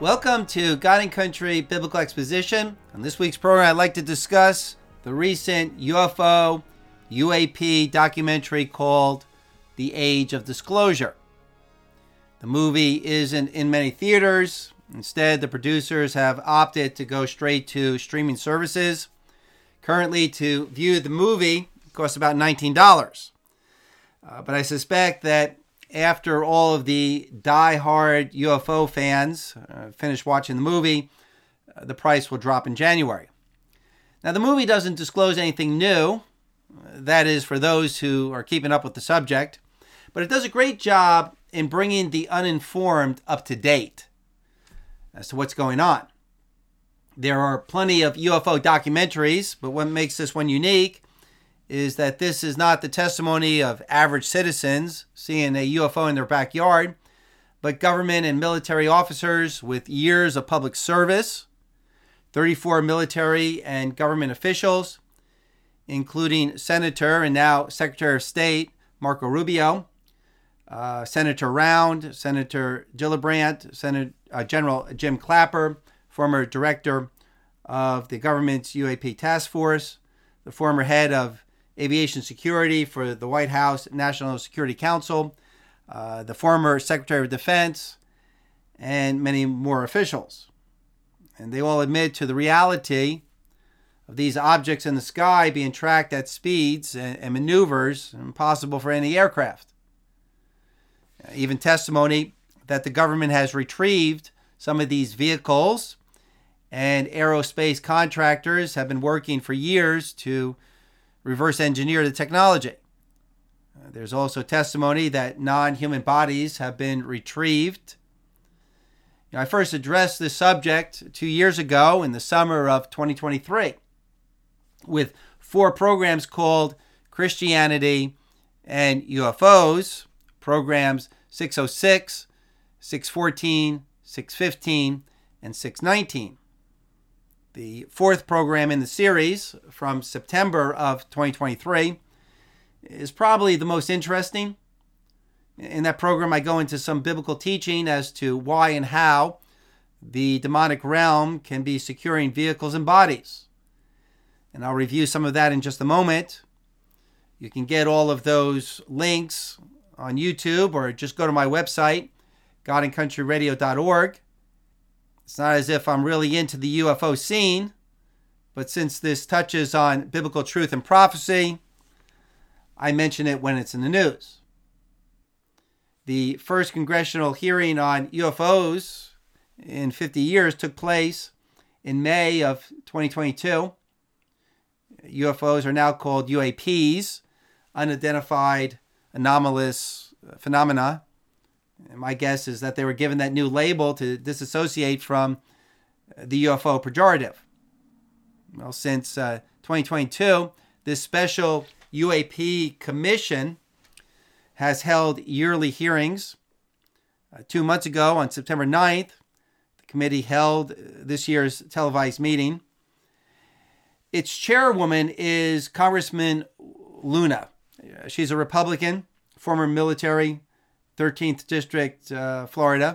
Welcome to God and Country Biblical Exposition. On this week's program, I'd like to discuss the recent UFO UAP documentary called The Age of Disclosure. The movie isn't in many theaters. Instead, the producers have opted to go straight to streaming services. Currently, to view the movie, it costs about $19. But I suspect that after all of the die-hard UFO fans finish watching the movie, the price will drop in January. Now, the movie doesn't disclose anything new. That is for those who are keeping up with the subject. But it does a great job in bringing the uninformed up to date as to what's going on. There are plenty of UFO documentaries, but what makes this one unique is that this is not the testimony of average citizens seeing a UFO in their backyard, but government and military officers with years of public service, 34 military and government officials, including Senator and now Secretary of State Marco Rubio, Senator Round, Senator Gillibrand, General Jim Clapper, former director of the government's UAP task force, the former head of aviation security for the White House National Security Council, the former Secretary of Defense, and many more officials. And they all admit to the reality of these objects in the sky being tracked at speeds and maneuvers impossible for any aircraft. Even testimony that the government has retrieved some of these vehicles, and aerospace contractors have been working for years to reverse engineer the technology. There's also testimony that non-human bodies have been retrieved. I first addressed this subject 2 years ago in the summer of 2023 with 4 programs called Christianity and UFOs, programs 606, 614, 615, and 619. The 4th program in the series from September of 2023 is probably the most interesting. In that program, I go into some biblical teaching as to why and how the demonic realm can be securing vehicles and bodies. And I'll review some of that in just a moment. You can get all of those links on YouTube or just go to my website, godandcountryradio.org. It's not as if I'm really into the UFO scene, but since this touches on biblical truth and prophecy, I mention it when it's in the news. The first congressional hearing on UFOs in 50 years took place in May of 2022. UFOs are now called UAPs, unidentified anomalous phenomena. And my guess is that they were given that new label to disassociate from the UFO pejorative. Well, since 2022, this special UAP commission has held yearly hearings. 2 months ago, on September 9th, the committee held this year's televised meeting. Its chairwoman is Congressman Luna. She's a Republican, former military, 13th District, Florida.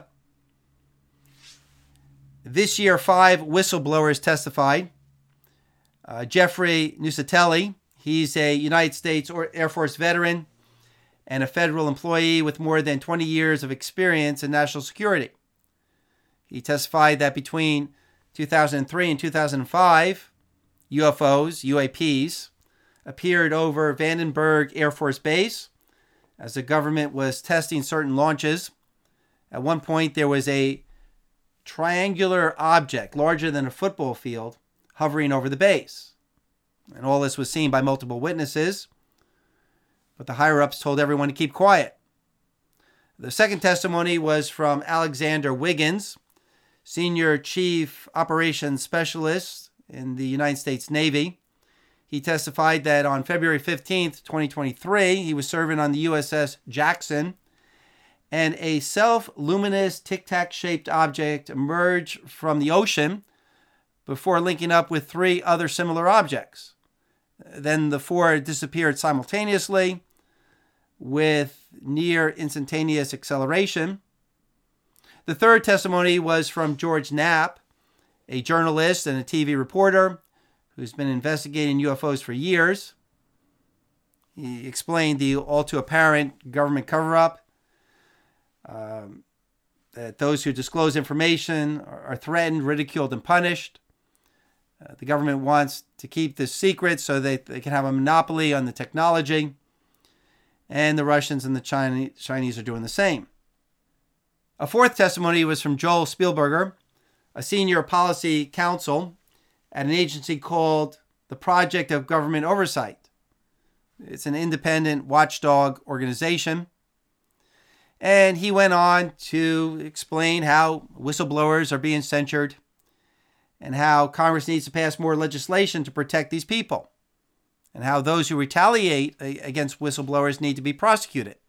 This year, 5 whistleblowers testified. Jeffrey Nusatelli, he's a United States Air Force veteran and a federal employee with more than 20 years of experience in national security. He testified that between 2003 and 2005, UFOs, UAPs, appeared over Vandenberg Air Force Base as the government was testing certain launches. At one point, there was a triangular object larger than a football field hovering over the base. And all this was seen by multiple witnesses, but the higher-ups told everyone to keep quiet. The second testimony was from Alexander Wiggins, Senior Chief Operations Specialist in the United States Navy. He testified that on February 15th, 2023, he was serving on the USS Jackson, and a self-luminous tic-tac-shaped object emerged from the ocean before linking up with 3 other similar objects. Then the 4 disappeared simultaneously with near instantaneous acceleration. The third testimony was from George Knapp, a journalist and a TV reporter who's been investigating UFOs for years. He explained the all too apparent government cover-up, that those who disclose information are threatened, ridiculed, and punished. The government wants to keep this secret so they can have a monopoly on the technology. And the Russians and the Chinese are doing the same. A fourth testimony was from Joel Spielberger, a senior policy counsel at an agency called the Project of Government Oversight. It's an independent watchdog organization. And he went on to explain how whistleblowers are being censured and how Congress needs to pass more legislation to protect these people, and how those who retaliate against whistleblowers need to be prosecuted.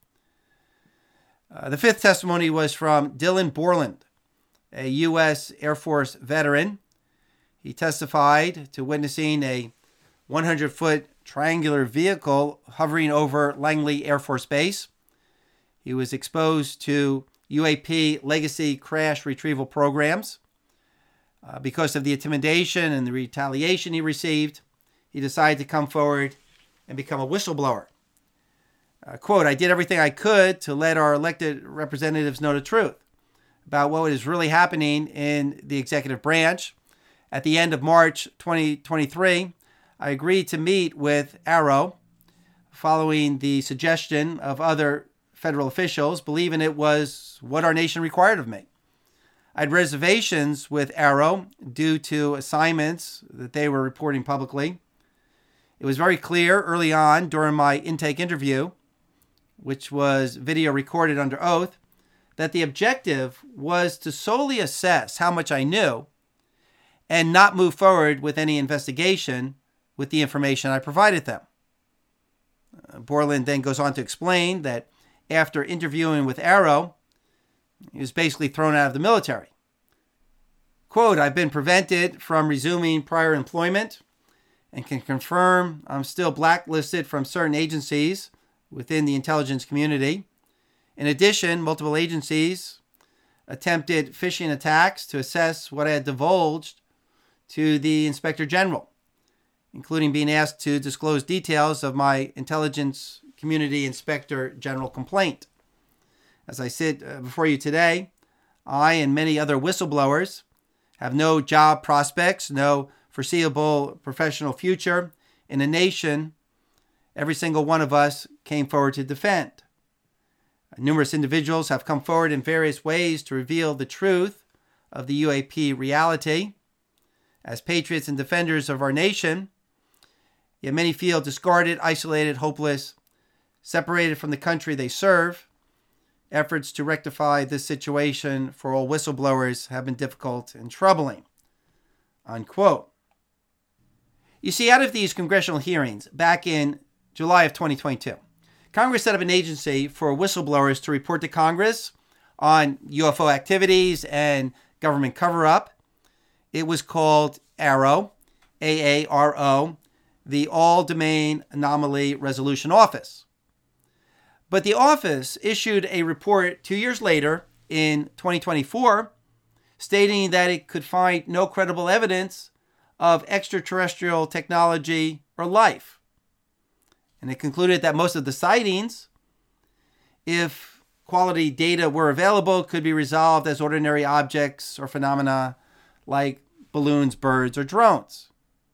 The fifth testimony was from Dylan Borland, a U.S. Air Force veteran. He testified to witnessing a 100-foot triangular vehicle hovering over Langley Air Force Base. He was exposed to UAP legacy crash retrieval programs. Because of the intimidation and the retaliation he received, he decided to come forward and become a whistleblower. Quote, "I did everything I could to let our elected representatives know the truth about what is really happening in the executive branch. At the end of March 2023, I agreed to meet with AARO following the suggestion of other federal officials, believing it was what our nation required of me. I had reservations with AARO due to assignments that they were reporting publicly. It was very clear early on during my intake interview, which was video recorded under oath, that the objective was to solely assess how much I knew and not move forward with any investigation with the information I provided them." Borland then goes on to explain that after interviewing with AARO, he was basically thrown out of the military. Quote, "I've been prevented from resuming prior employment and can confirm I'm still blacklisted from certain agencies within the intelligence community. In addition, multiple agencies attempted phishing attacks to assess what I had divulged to the Inspector General, including being asked to disclose details of my intelligence community Inspector General complaint. As I sit before you today, I and many other whistleblowers have no job prospects, no foreseeable professional future in a nation every single one of us came forward to defend. Numerous individuals have come forward in various ways to reveal the truth of the UAP reality. As patriots and defenders of our nation, yet many feel discarded, isolated, hopeless, separated from the country they serve. Efforts to rectify this situation for all whistleblowers have been difficult and troubling." Unquote. You see, out of these congressional hearings back in July of 2022, Congress set up an agency for whistleblowers to report to Congress on UFO activities and government cover-up. It was called AARO, A-A-R-O, the All-Domain Anomaly Resolution Office. But the office issued a report 2 years later in 2024 stating that it could find no credible evidence of extraterrestrial technology or life. And it concluded that most of the sightings, if quality data were available, could be resolved as ordinary objects or phenomena like balloons, birds, or drones.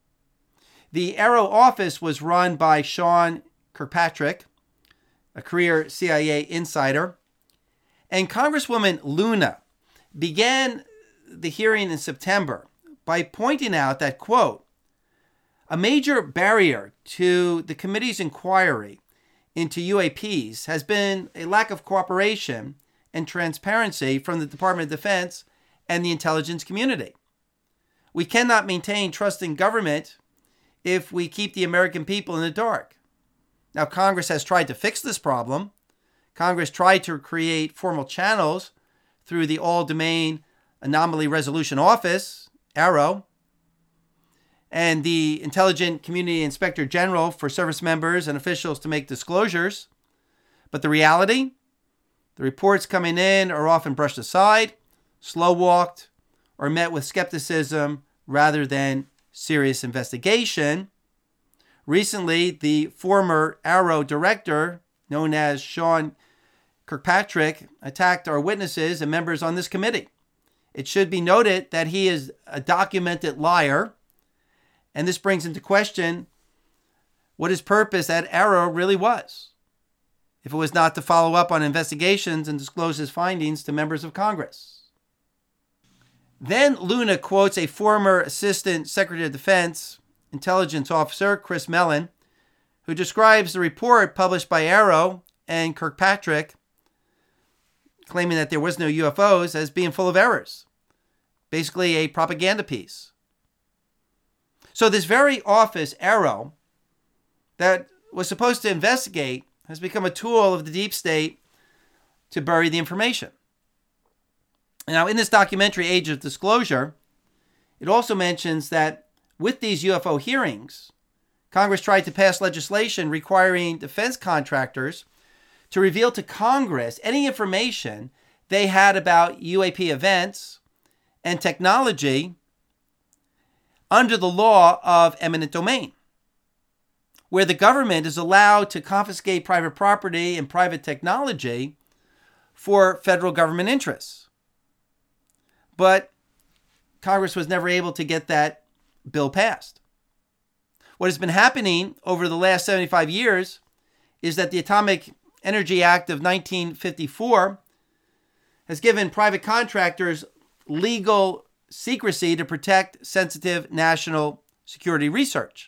The AARO office was run by Sean Kirkpatrick, a career CIA insider, and Congresswoman Luna began the hearing in September by pointing out that, quote, "A major barrier to the committee's inquiry into UAPs has been a lack of cooperation and transparency from the Department of Defense and the intelligence community. We cannot maintain trust in government if we keep the American people in the dark. Now, Congress has tried to fix this problem. Congress tried to create formal channels through the All-Domain Anomaly Resolution Office, AARO, and the Intelligent Community Inspector General for service members and officials to make disclosures. But the reality, the reports coming in are often brushed aside, slow-walked, or met with skepticism rather than serious investigation. Recently, the former AARO director, known as Sean Kirkpatrick, attacked our witnesses and members on this committee. It should be noted that he is a documented liar, and this brings into question what his purpose at AARO really was, if it was not to follow up on investigations and disclose his findings to members of Congress. Then Luna quotes a former Assistant Secretary of Defense Intelligence Officer, Chris Mellon, who describes the report published by AARO and Kirkpatrick, claiming that there was no UFOs, as being full of errors. Basically a propaganda piece. So this very office, AARO, that was supposed to investigate, has become a tool of the deep state to bury the information. Now, in this documentary, Age of Disclosure, it also mentions that with these UFO hearings, Congress tried to pass legislation requiring defense contractors to reveal to Congress any information they had about UAP events and technology under the law of eminent domain, where the government is allowed to confiscate private property and private technology for federal government interests. But Congress was never able to get that bill passed. What has been happening over the last 75 years is that the Atomic Energy Act of 1954 has given private contractors legal secrecy to protect sensitive national security research.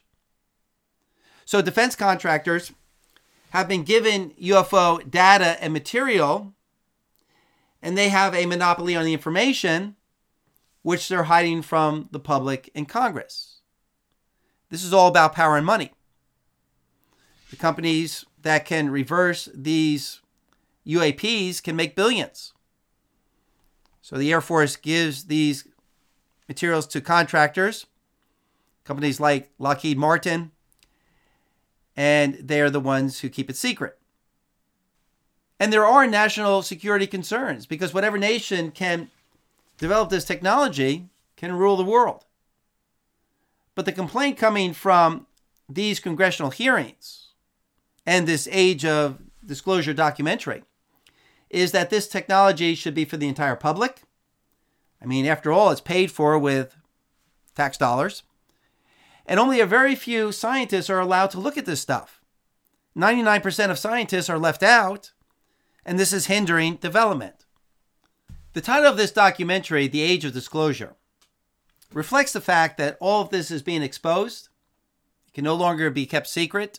So defense contractors have been given UFO data and material, and they have a monopoly on the information which they're hiding from the public and Congress. This is all about power and money. The companies that can reverse these UAPs can make billions. So the Air Force gives these materials to contractors, companies like Lockheed Martin, and they're the ones who keep it secret. And there are national security concerns because whatever nation can develop this technology can rule the world. But the complaint coming from these congressional hearings and this Age of Disclosure documentary is that this technology should be for the entire public. I mean, after all, it's paid for with tax dollars. And only a very few scientists are allowed to look at this stuff. 99% of scientists are left out, and this is hindering development. The title of this documentary, The Age of Disclosure, reflects the fact that all of this is being exposed. It can no longer be kept secret.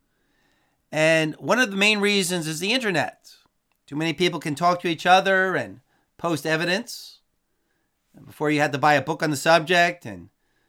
And one of the main reasons is the internet. Too many people can talk to each other and post evidence. Before you had to buy a book on the subject and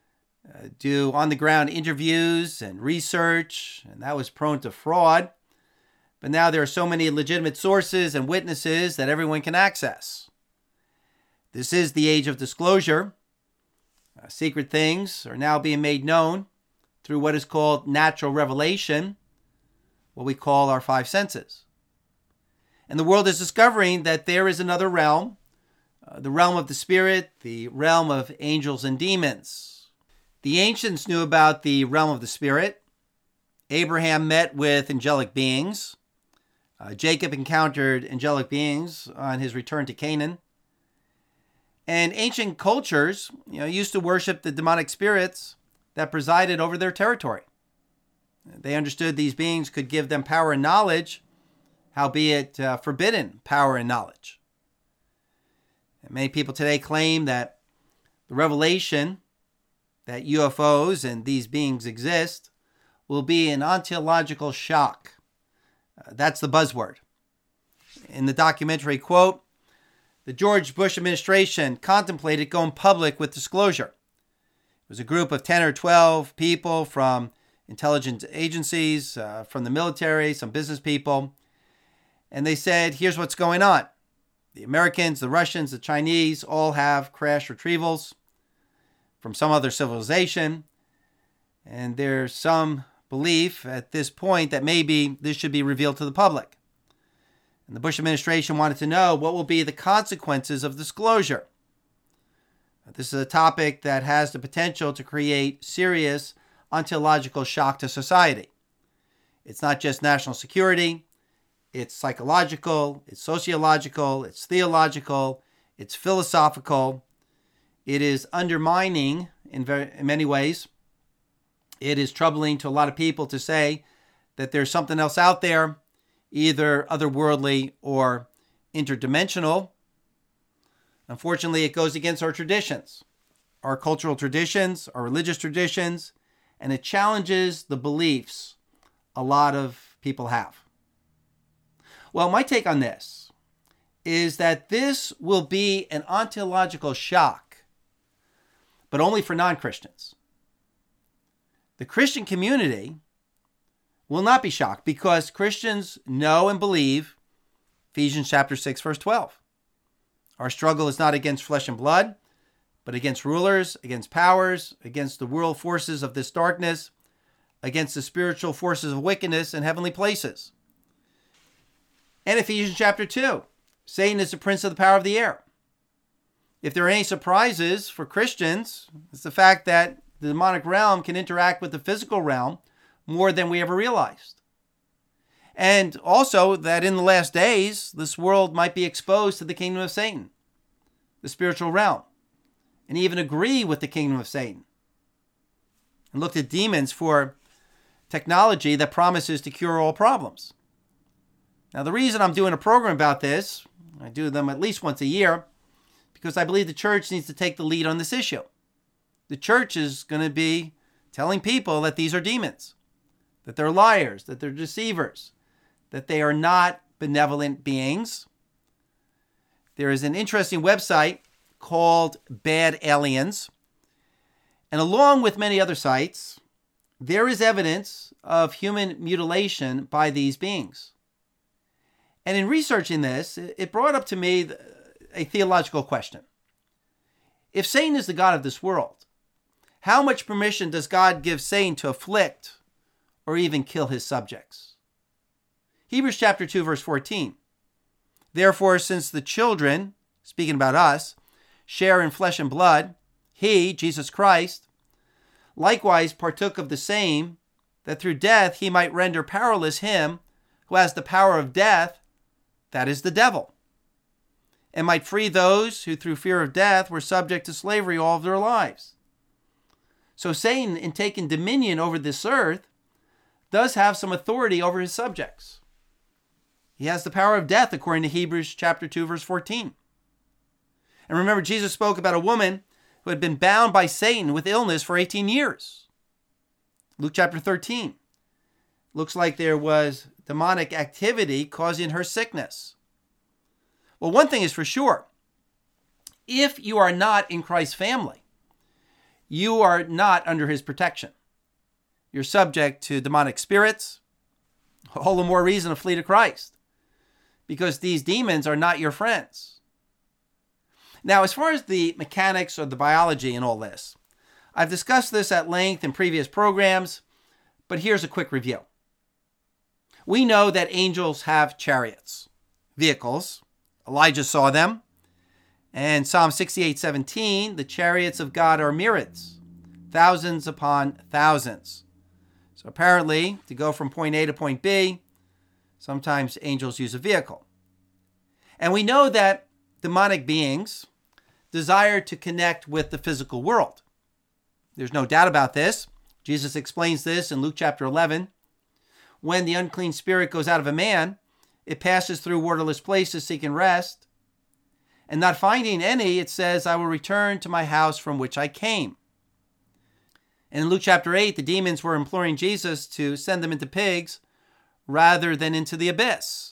do on-the-ground interviews and research, and that was prone to fraud. But now there are so many legitimate sources and witnesses that everyone can access. This is the age of disclosure. Secret things are now being made known through what is called natural revelation, what we call our five senses. And the world is discovering that there is another realm, the realm of the spirit, the realm of angels and demons. The ancients knew about the realm of the spirit. Abraham met with angelic beings. Jacob encountered angelic beings on his return to Canaan. And ancient cultures, used to worship the demonic spirits that presided over their territory. They understood these beings could give them power and knowledge, howbeit forbidden power and knowledge. And many people today claim that the revelation that UFOs and these beings exist will be an ontological shock. That's the buzzword. In the documentary, quote, the George Bush administration contemplated going public with disclosure. It was a group of 10 or 12 people from intelligence agencies, from the military, some business people. And they said, here's what's going on. The Americans, the Russians, the Chinese all have crash retrievals from some other civilization. And there's some belief at this point that maybe this should be revealed to the public. And the Bush administration wanted to know what will be the consequences of disclosure. This is a topic that has the potential to create serious ontological shock to society. It's not just national security, it's psychological, it's sociological, it's theological, it's philosophical. It is undermining in many ways. It is troubling to a lot of people to say that there's something else out there, either otherworldly or interdimensional. Unfortunately, it goes against our traditions, our cultural traditions, our religious traditions, and it challenges the beliefs a lot of people have. Well, my take on this is that this will be an ontological shock, but only for non-Christians. The Christian community will not be shocked because Christians know and believe Ephesians chapter 6, verse 12. Our struggle is not against flesh and blood, but against rulers, against powers, against the world forces of this darkness, against the spiritual forces of wickedness in heavenly places. And Ephesians chapter 2, Satan is the prince of the power of the air. If there are any surprises for Christians, it's the fact that the demonic realm can interact with the physical realm more than we ever realized. And also that in the last days, this world might be exposed to the kingdom of Satan, the spiritual realm, and even agree with the kingdom of Satan. And look at demons for technology that promises to cure all problems. Now, the reason I'm doing a program about this, I do them at least once a year, because I believe the church needs to take the lead on this issue. The church is going to be telling people that these are demons, that they're liars, that they're deceivers, that they are not benevolent beings. There is an interesting website called Bad Aliens. And along with many other sites, there is evidence of human mutilation by these beings. And in researching this, it brought up to me a theological question. If Satan is the God of this world, how much permission does God give Satan to afflict or even kill his subjects? Hebrews chapter 2, verse 14. Therefore, since the children, speaking about us, share in flesh and blood, he, Jesus Christ, likewise partook of the same, that through death he might render powerless him who has the power of death, that is the devil, and might free those who through fear of death were subject to slavery all of their lives. So Satan, in taking dominion over this earth, does have some authority over his subjects. He has the power of death, according to Hebrews chapter 2, verse 14. And remember, Jesus spoke about a woman who had been bound by Satan with illness for 18 years. Luke chapter 13. Looks like there was demonic activity causing her sickness. Well, one thing is for sure. If you are not in Christ's family, you are not under his protection. You're subject to demonic spirits. All the more reason to flee to Christ, because these demons are not your friends. Now, as far as the mechanics or the biology in all this, I've discussed this at length in previous programs, but here's a quick review. We know that angels have chariots, vehicles. Elijah saw them. And Psalm 68:17, the chariots of God are myriads, thousands upon thousands. So apparently, to go from point A to point B, sometimes angels use a vehicle. And we know that demonic beings desire to connect with the physical world. There's no doubt about this. Jesus explains this in Luke chapter 11. When the unclean spirit goes out of a man, it passes through waterless places seeking rest. And not finding any, it says, I will return to my house from which I came. And in Luke chapter 8, the demons were imploring Jesus to send them into pigs rather than into the abyss.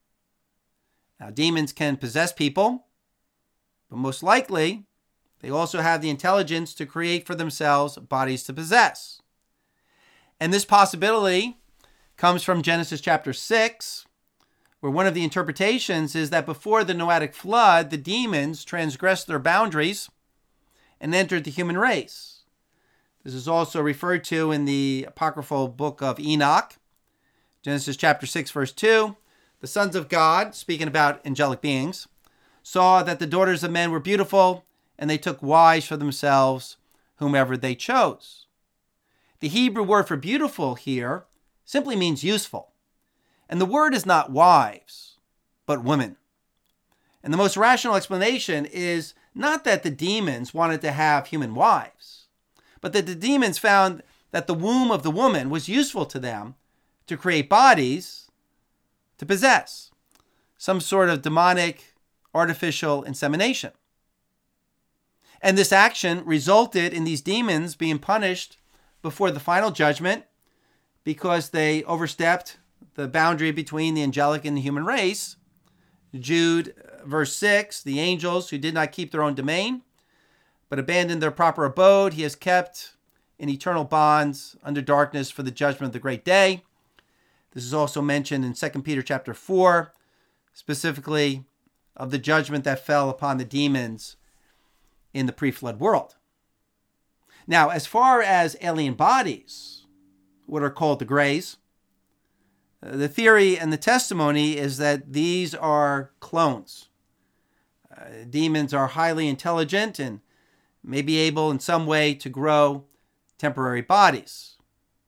Now, demons can possess people, but most likely, they also have the intelligence to create for themselves bodies to possess. And this possibility comes from Genesis chapter 6, where one of the interpretations is that before the Noahic flood, the demons transgressed their boundaries and entered the human race. This is also referred to in the apocryphal book of Enoch, Genesis chapter 6, verse 2. The sons of God, speaking about angelic beings, saw that the daughters of men were beautiful, and they took wives for themselves, whomever they chose. The Hebrew word for beautiful here simply means useful. And the word is not wives, but women. And the most rational explanation is not that the demons wanted to have human wives, but that the demons found that the womb of the woman was useful to them to create bodies to possess, some sort of demonic artificial insemination. And this action resulted in these demons being punished before the final judgment because they overstepped the boundary between the angelic and the human race. Jude, verse 6, the angels who did not keep their own domain, but abandoned their proper abode, he has kept in eternal bonds under darkness for the judgment of the great day. This is also mentioned in 2 Peter chapter 4, specifically of the judgment that fell upon the demons in the pre-flood world. Now, as far as alien bodies, what are called the Greys, the theory and the testimony is that these are clones. Demons are highly intelligent and may be able in some way to grow temporary bodies.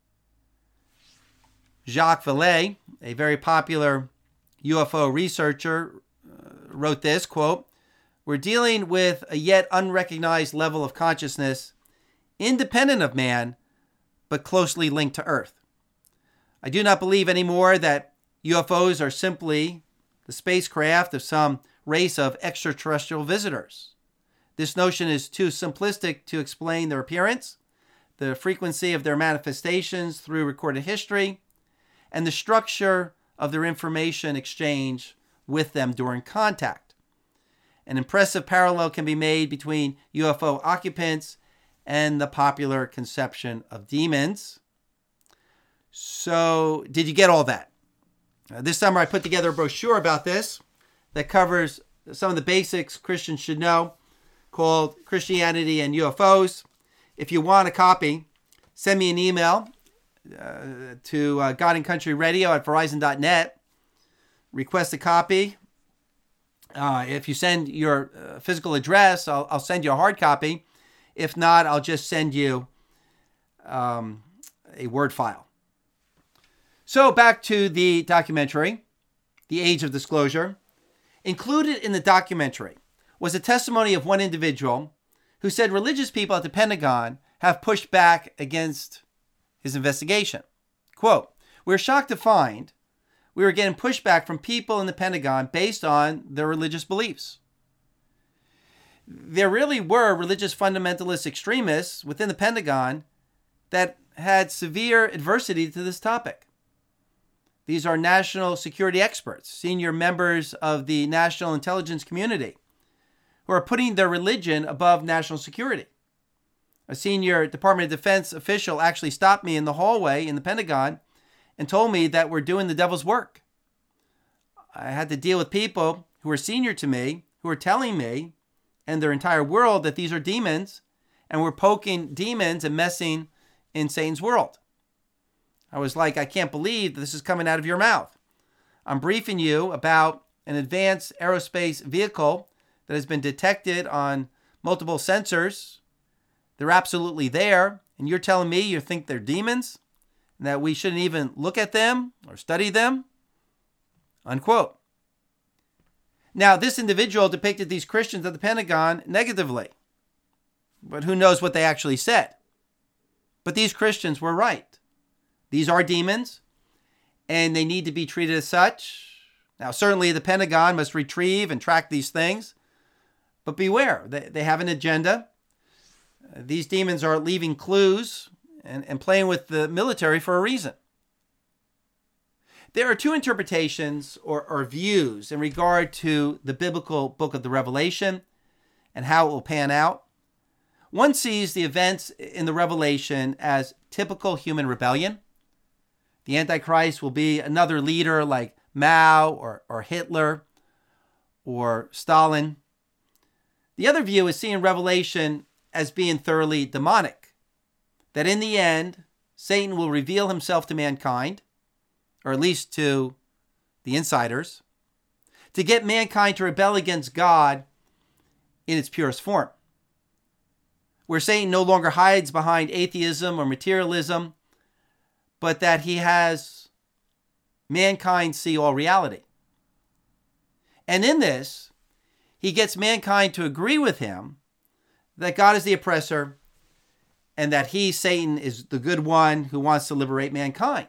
Jacques Vallée, a very popular UFO researcher, wrote this, quote, "We're dealing with a yet unrecognized level of consciousness independent of man, but closely linked to Earth. I do not believe anymore that UFOs are simply the spacecraft of some race of extraterrestrial visitors. This notion is too simplistic to explain their appearance, the frequency of their manifestations through recorded history, and the structure of their information exchange with them during contact. An impressive parallel can be made between UFO occupants and the popular conception of demons." So, did you get all that? This summer I put together a brochure about this that covers some of the basics Christians should know, called Christianity and UFOs. If you want a copy, send me an email to God and Country Radio at Verizon.net. Request a copy. If you send your physical address, I'll send you a hard copy. If not, I'll just send you a Word file. So back to the documentary, The Age of Disclosure. Included in the documentary was a testimony of one individual who said religious people at the Pentagon have pushed back against his investigation. Quote, "We're shocked to find we were getting pushback from people in the Pentagon based on their religious beliefs. There really were religious fundamentalist extremists within the Pentagon that had severe adversity to this topic. These are national security experts, senior members of the national intelligence community, who are putting their religion above national security. A senior Department of Defense official actually stopped me in the hallway in the Pentagon and told me that we're doing the devil's work. I had to deal with people who were senior to me, who were telling me and their entire world that these are demons, and we're poking demons and messing in Satan's world. I was like, I can't believe this is coming out of your mouth. I'm briefing you about an advanced aerospace vehicle that has been detected on multiple sensors. They're absolutely there, and you're telling me you think they're demons, and that we shouldn't even look at them or study them?" Unquote. Now, this individual depicted these Christians at the Pentagon negatively, but who knows what they actually said. But these Christians were right. These are demons, and they need to be treated as such. Now, certainly the Pentagon must retrieve and track these things, but beware, they have an agenda. These demons are leaving clues and playing with the military for a reason. There are two interpretations or views in regard to the biblical book of the Revelation and how it will pan out. One sees the events in the Revelation as typical human rebellion. The Antichrist will be another leader like Mao or Hitler or Stalin. The other view is seeing Revelation as being thoroughly demonic, that in the end, Satan will reveal himself to mankind, or at least to the insiders, to get mankind to rebel against God in its purest form. where Satan no longer hides behind atheism or materialism, but that he has mankind see all reality. And in this, he gets mankind to agree with him that God is the oppressor and that he, Satan, is the good one who wants to liberate mankind.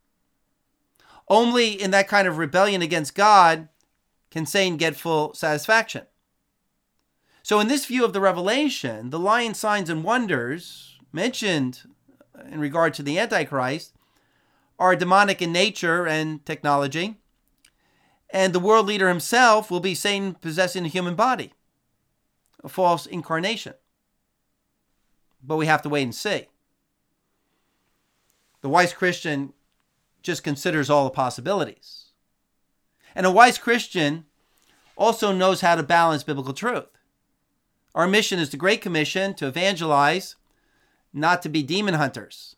Only in that kind of rebellion against God can Satan get full satisfaction. So in this view of the revelation, the lying signs and wonders mentioned in regard to the Antichrist are demonic in nature and technology, and the world leader himself will be Satan possessing a human body, a false incarnation. But we have to wait and see. The wise Christian just considers all the possibilities. And a wise Christian also knows how to balance biblical truth. Our mission is the Great Commission, to evangelize, not to be demon hunters.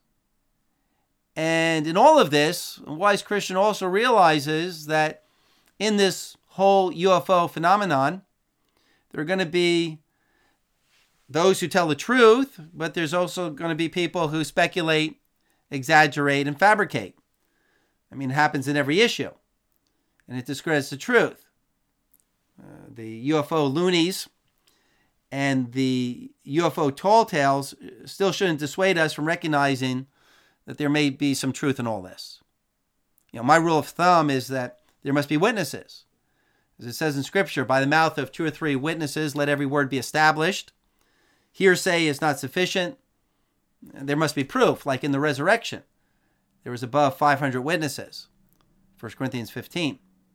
And in all of this, a wise Christian also realizes that in this whole UFO phenomenon, there are going to be those who tell the truth, but there's also going to be people who speculate, exaggerate, and fabricate. I mean, it happens in every issue, and it discredits the truth. The UFO loonies and the UFO tall tales still shouldn't dissuade us from recognizing that there may be some truth in all this. My rule of thumb is that there must be witnesses. As it says in Scripture, by the mouth of 2 or 3 witnesses, let every word be established. Hearsay is not sufficient. There must be proof, like in the resurrection. There was above 500 witnesses. 1 Corinthians 15.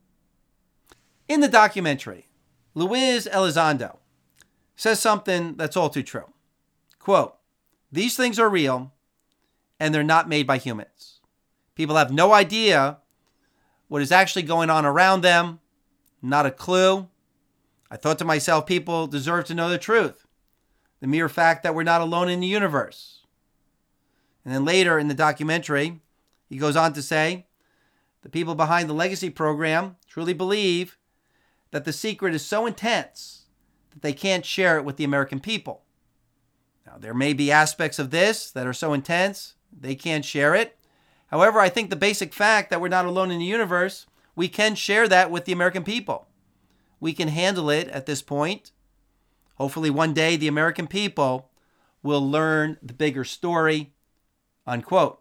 In the documentary, Luis Elizondo says something that's all too true. Quote, "These things are real, and they're not made by humans. People have no idea what is actually going on around them, not a clue. I thought to myself, people deserve to know the truth. The mere fact that we're not alone in the universe." And then later in the documentary, he goes on to say, the people behind the Legacy program truly believe that the secret is so intense that they can't share it with the American people. Now, there may be aspects of this that are so intense they can't share it. However, I think the basic fact that we're not alone in the universe, we can share that with the American people. We can handle it at this point. Hopefully one day the American people will learn the bigger story, unquote.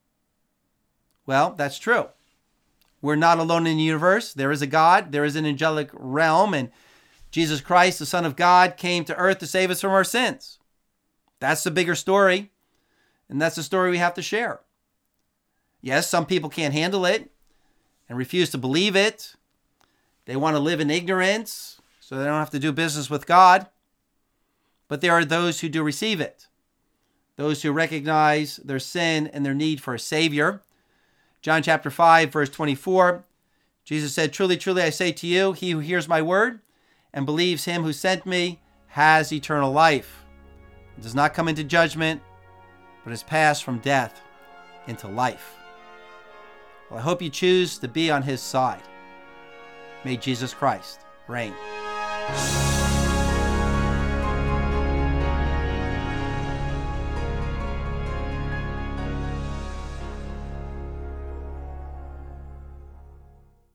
Well, that's true. We're not alone in the universe. There is a God. There is an angelic realm. And Jesus Christ, the Son of God, came to earth to save us from our sins. That's the bigger story. And that's the story we have to share. Yes, some people can't handle it and refuse to believe it. They want to live in ignorance so they don't have to do business with God. But there are those who do receive it. Those who recognize their sin and their need for a Savior. John chapter 5, verse 24, Jesus said, "Truly, truly, I say to you, he who hears my word and believes him who sent me has eternal life. It does not come into judgment, but is passed from death into life." Well, I hope you choose to be on his side. May Jesus Christ reign.